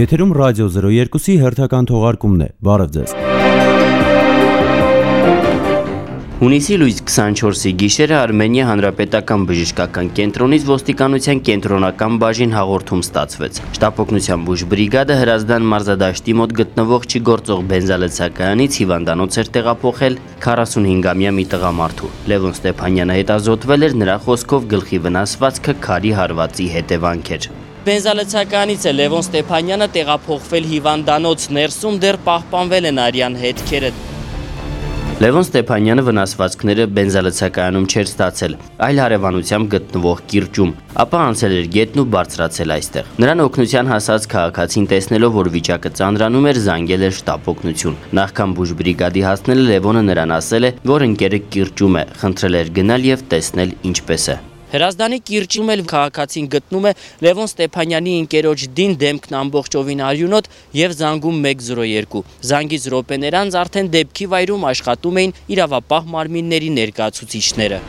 Եթերում ռադիո 02-ի հերթական թողարկումն է։ Բարև ձեզ։ Հունիսի լույս 24-ի գիշերը Արմենիա հանրապետական բժշկական կենտրոնից ոստիկանության կենտրոնական բաժին հաղորդում ստացվեց։ Շտապօգնության բուժբրիգադը Հրազդան մարզադաշտի մոտ գտնվող չգործող բենզալցակայանից հիվանդանոց էր տեղափոխել 45-ամյա մի տղամարդու։ Լևոն Ստեփանյանը հետազոտվել էր, նրա խոսքով գլխի վնասվածքը քարի հարվածի հետևանք էր։ Բենզալցականից է Լևոն Ստեփանյանը տեղափոխվել հիվանդանոց, ներսում դեռ պահպանվել են արյան հետքերը։ Լևոն Ստեփանյանը վնասվածքները բենզալցակայանում չէր ստացել, այլ հարևանությամբ գտնվող կիրճում, ապա անցել էր գետն ու բարձրացել այստեղ։ Նրան օգնության հասած քաղաքացին տեսնելով, որ վիճակը ծանրանում էր, զանգել էր շտապօգնություն։ Նախքան բուժբրիգադի հասնելը Լևոնը նրան ասել է, որ ընկերը կիրճում է, խնդրել էր գնալ եւ տեսնել ինչպես է։ Հրազդանի կիրճում էլ քաղաքացին գտնում է Լևոն Ստեփանյանի ընկերոջ Դին դեմքն ամբողջովին արյունոտ եւ զանգում 102։ Զանգից րոպեներ անց արդեն դեպքի վայրում աշխատում էին իրավապահ մարմինների ներկայացուցիչները։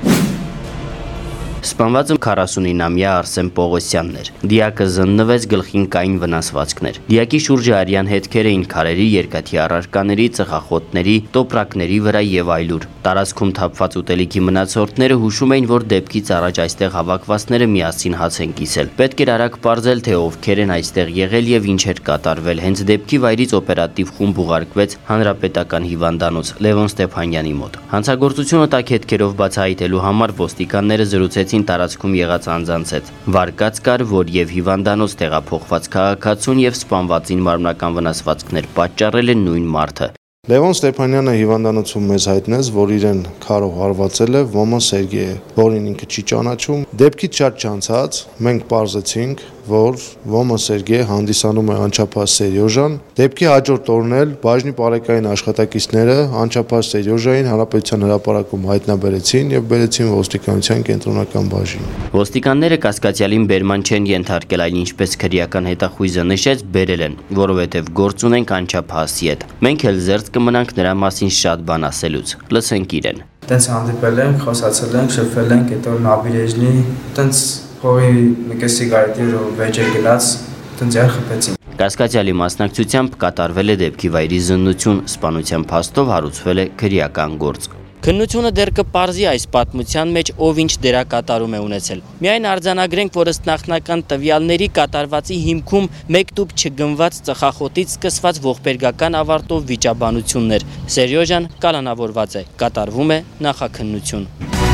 Սպանվածը 49-ամյա Արսեն Պողոսյանն էր։ Դիակը զննվեց, գլխին կային վնասվածքներ։ Դիակի շուրջը արյան հետքեր էին քարերի, երկաթի առարկաների, ծխախոտների, տոպրակների վրա եւ այլուր։ Տարածքում թափված ուտելիքի մնացորդները հուշում էին, որ դեպքից առաջ այստեղ հավաքվածները միասին հաց են կիսել։ Պետք էր արագ պարզել, թե ովքեր են այստեղ եղել եւ ինչ էր կատարվել։ Հենց դեպքի վայրից օպերատիվ խումբ ուղարկվեց հանրապետական հիվանդանոց Լևոն Ստեփանյանի մոտ։ Հանցագործությունը տաք հետքերով բացահայտելու համար ոստիկանները զրուցեցին տարածքում եղած անձանց հետ։ Վարկած կար, որ եւ հիվանդանոց տեղափոխված քաղաքացուն եւ սպանվածին մարմնական վնասվածքներ պատճառել են նույն մարդը։ Լևոն Ստեփանյանը հիվանդանոցում մեզ հայտնեց, որ իրեն քարով հարվածել է Ոմա Սերգեյը, որին ինքը չի ճանաչում։ Դեպքից շատ չանցած մենք պարզեցինք, որ Ոմա Սերգեյը հանդիսանում է Անչափահաս Սերյոժան։ Դեպքի հաջորդ օրն էլ բաժնի բարեկային աշխատակիցները Անչափահաս Սերյոժային հանրապետության հրապարակում հայտնաբերեցին եւ բերեցին ոստիկանության կենտրոնական բաժին։ Ոստիկանները կասկածյալին բերման չեն ենթարկել, այլ ինչպես քրեական հետախույզը նշեց, բերել են, որովհետեւ գործ ունենք Անչափահասի հետ։ Մենք էլ զերծ կմնանք նրա մասին շատ բան ասելուց։ Լսենք իրեն։ Տենց հանդիպել ենք, խոսացել ենք, շփվել ենք, հետո նաբիրեժնի, տենց փողի մի սիգարետի ու վեճեր գնաց, տենց յար խփեցին։ Կասկածյալի մասնակցությամբ կատարվել է դեպքի վայրի զննություն, սպանության փաստով հարուցվել է քրեական գործ։ Քննությունը դեռ կպարզի այս պատմության մեջ ով ինչ դերակատարում է ունեցել։ Միայն արձանագրենք, որ ըստ նախնական տվյալների կատարվածի հիմքում մեկ տուփ չգնված ծխախոտից սկսված ողբերգական ավարտով վիճաբանություններ։ Սերյոժան կալանավորված է, կատարվում է նախաքննություն։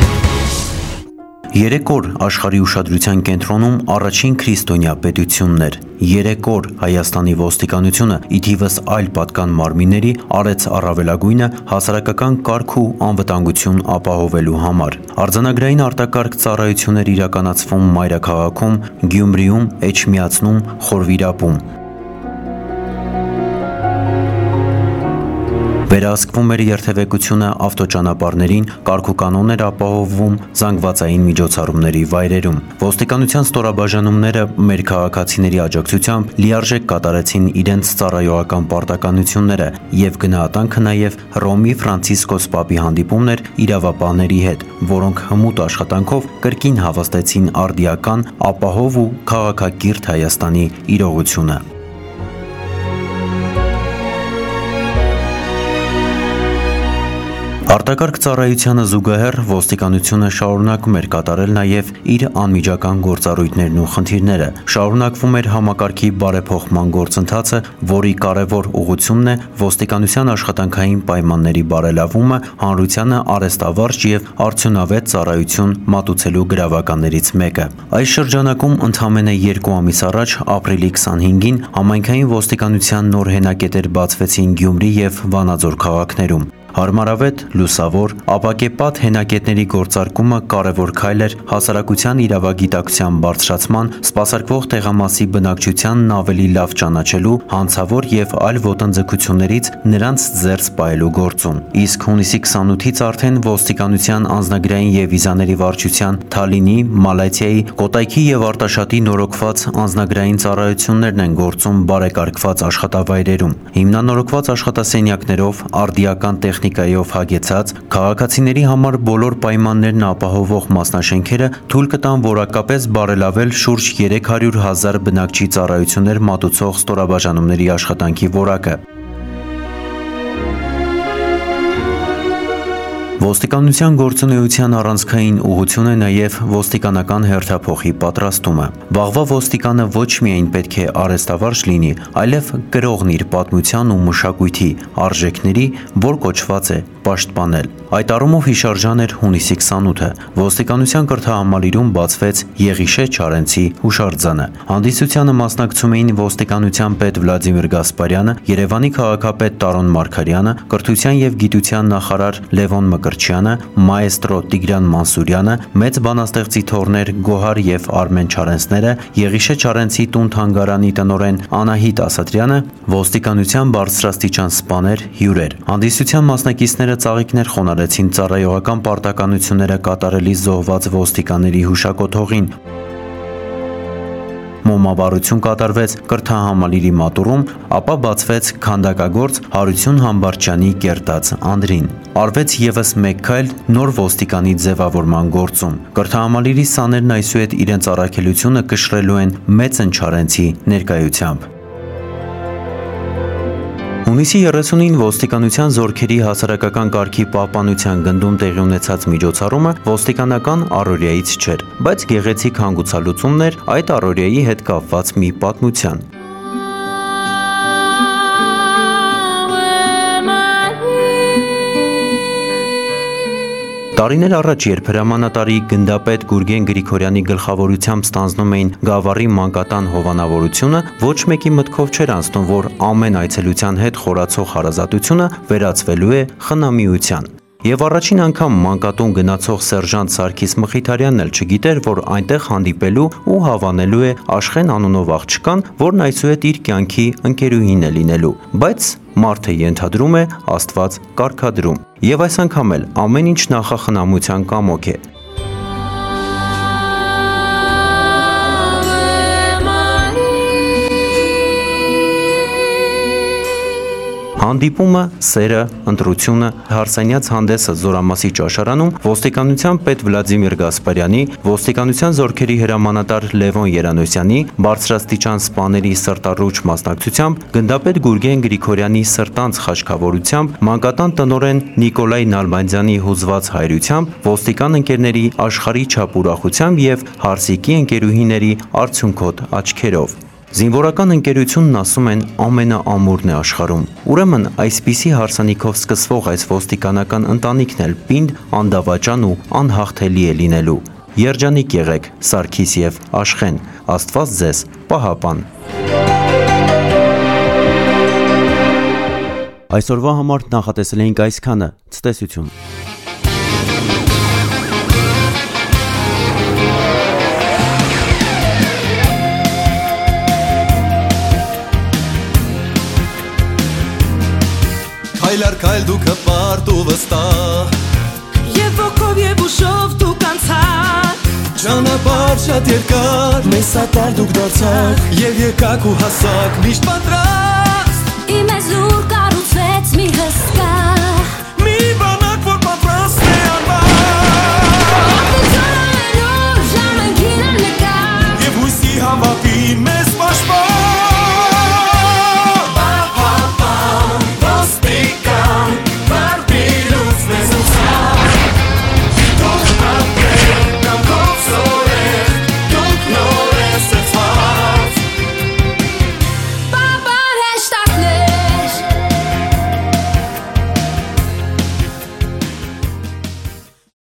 3 օր աշխարհի ուշադրության կենտրոնում առաջին քրիստոնյա պետությունն էր։ 3 օր Հայաստանի ոստիկանությունը ի թիվս այլ պատկան մարմինների արեց առավելագույնը հասարակական կարգ ու անվտանգություն ապահովելու համար։ Արձանագրային արտակարգ ծառայություններ իրականացվում մայրաքաղաքում, Գյումրիում, Էջմիածնում, Խորվիրապում։ Վերահսկվում էր երթևեկությունը ավտոճանապարհներին, կարգուկանոններ ապահովվում զանգվածային միջոցառումների վայրերում։ Ոստիկանության ստորաբաժանումները մեր քաղաքացիների աջակցությամբ լիարժեք կատարեցին իրենց ծառայողական պարտականությունները եւ գնահատանքը նաեւ Հռոմի Ֆրանցիսկոս Պապի հանդիպումներ իրավապահների հետ, որոնք հմուտ աշխատանքով կրկին հավաստեցին արդիական, ապահով ու քաղաքակիրթ Հայաստանի իրողությունը։ Արտակարգ ծառայությանը զուգահեռ ոստիկանությունը շարունակում էր կատարել նաև իր անմիջական գործառույթներն ու խնդիրները։ Շարունակվում էր համակարգի բարեփոխման գործընթացը, որի կարևոր ուղղությունն է ոստիկանության աշխատանքային պայմանների բարելավումը, հանրությանը արհեստավարժ եւ արդյունավետ ծառայություն մատուցելու գրավականներից մեկը։ Այս շրջանակում ընդամենը 2 ամիս առաջ, ապրիլի 25-ին, համայնքային ոստիկանության նոր հենակետեր բացվեցին Գյումրի եւ Վանաձոր քաղաքներում։ Հարմարավետ, լուսավոր, ապակեպատ հենակետների գործարկումը կարևոր քայլ էր հասարակության իրավագիտակցության բարձրացման, սպասարկվող տեղամասի բնակչությանն ավելի լավ ճանաչելու, հանցավոր եւ այլ ոտնձգություններից նրանց զերծ պահելու գործում։ Իսկ հունիսի 28-ից արդեն ոստիկանության անձնագրային եւ վիզաների վարչության Թալինի, Մալայցիայի, Կոտայքի եւ Արտաշատի նորոգված անձնագրային ծառայություններն են գործում բարեկարգված աշխատավայրերում։ Հիմնանորոգված աշխատասենյակներով, արդիական տեխնիկայով հագեցած, քաղաքացիների համար բոլոր պայմաններն ապահովող մասնաշենքերը թույլ կտան որակապես բարելավել շուրջ 300,000 բնակչի ծառայություններ մատուցող ստորաբաժանումների աշխատանքի որակը։ Ոստիկանության գործունեության առանցքային ուղղություն է նաև ոստիկանական հերթափոխի պատրաստումը։ Վաղվա ոստիկանը ոչ միայն պետք է արհեստավարժ լինի, այլև կրողն իր պատմության ու մշակույթի արժեքների, որ կոչված է պաշտպանել։ Այդ առումով հիշարժան էր հունիսի 28-ը։ Ոստիկանության կրթահամալիրում բացվեց Եղիշե Չարենցի հուշարձանը։ Հանդիսությանը մասնակցում էին ոստիկանության պետ Վլադիմիր Գասպարյանը, Երևանի քաղաքապետ Տարոն Մարգարյանը, կրթության եւ գիտության նախարար Լևոն Մկրտչյանը, մաեստրո Տիգրան Մանսուրյանը, մեծ բանաստեղծի թոռներ Գոհար եւ Արմեն Չարենցները, Եղիշե Չարենցի տուն-թանգարանի տնօրեն Անահիտ Ասատրյանը, ոստիկանության բարձրաստիճան սպաներ, հյուրեր։ Հանդիսության մասնակիցները ծաղիկներ խոնարհեցին ծառայողական պարտականությունները կատարելիս զոհված ոստիկանների հուշակոթողին։ Մոմավառություն կատարվեց կրթահամալիրի մատուռում, ապա բացվեց քանդակագործ Հարություն Համբարձյանի կերտած անդրին։ Արվեց եւս մեկ քայլ նոր ոստիկանի ձևավորման գործում։ Կրթահամալիրի սաներն այսուհետ իրենց առաքելությունը կշռելու են Մեծն Չարենցի ներկայությամբ։ Հունիսի 30-ին ոստիկանության զորքերի հասարակական կարգի պահպանության գնդում տեղի ունեցած միջոցառումը ոստիկանական առօրյայից չէր, բայց գեղեցիկ հանգուցալուծումն էր այդ առօրյայի հետ կապված մի պատմության։ Տարիներ առաջ, երբ հրամանատարի գնդապետ Գուրգեն Գրիգորյանի գլխավորությամբ ստանձնում էին Գավառի մանկատան հովանավորությունը, ոչ մեկի մտքով չէր անցնում, որ ամեն այցելության հետ խորացող հարազատությունը վերածվելու է խնամիության։ Եվ առաջին անգամ մանկատուն գնացող սերժանտ Սարգիս Մխիթարյանն էլ չգիտեր, որ այնտեղ հանդիպելու ու հավանելու է Աշխեն անունով աղջկան, որն այսուհետ իր կյանքի ընկերուհին է լինելու, բայց մարդը ենթադրում է, Աստված կարգադրում։ Եվ այս անգամ էլ ամեն ինչ նախախնամության կամոք է։ Հանդիպումը, սերը, ընտրությունը, հարսանյաց հանդեսը Զորամասի ճաշարանում ոստիկանության պետ Վլադիմիր Գասպարյանի, ոստիկանության զորքերի հրամանատար Լևոն Երանոսյանի, բարձրաստիճան սպաների սրտառուչ մասնակցությամբ, գնդապետ Գուրգեն Գրիգորյանի սրտանց խաչքավորությամբ, մանկատան տնօրեն Նիկոլայ Նալբանդյանի հուզված հայրությամբ, ոստիկան ընկերների աշխարհի չափ ուրախությամբ եւ հարսիկի ընկերուհիների արցունքոտ աչքերով։ Զինվորական ընկերությունն ասում են ամենաամուրն է աշխարհում։ Ուրեմն այսպիսի հարսանիքով սկսվող այս ոստիկանական ընտանիքն էլ պինդ, անդավաճան ու անհաղթելի է լինելու։ Երջանիկ եղեք, Սարգիս եւ Աշխեն, Աստված ձեզ պահապան։ Այսօրվա համար նախատեսել էինք այսքանը, ցտեսություն։ Քայլ առ քայլ դու կպարտ ու վստահ, Եվ ոգով և ուշով դու կանցար, ճանապարհ շատ երկար, մեզ սատար դուք դարձաք, Եվ եկաք ու հասաք միշտ պատրաստ, Իմ էզուր կառուցվեց մի հսկա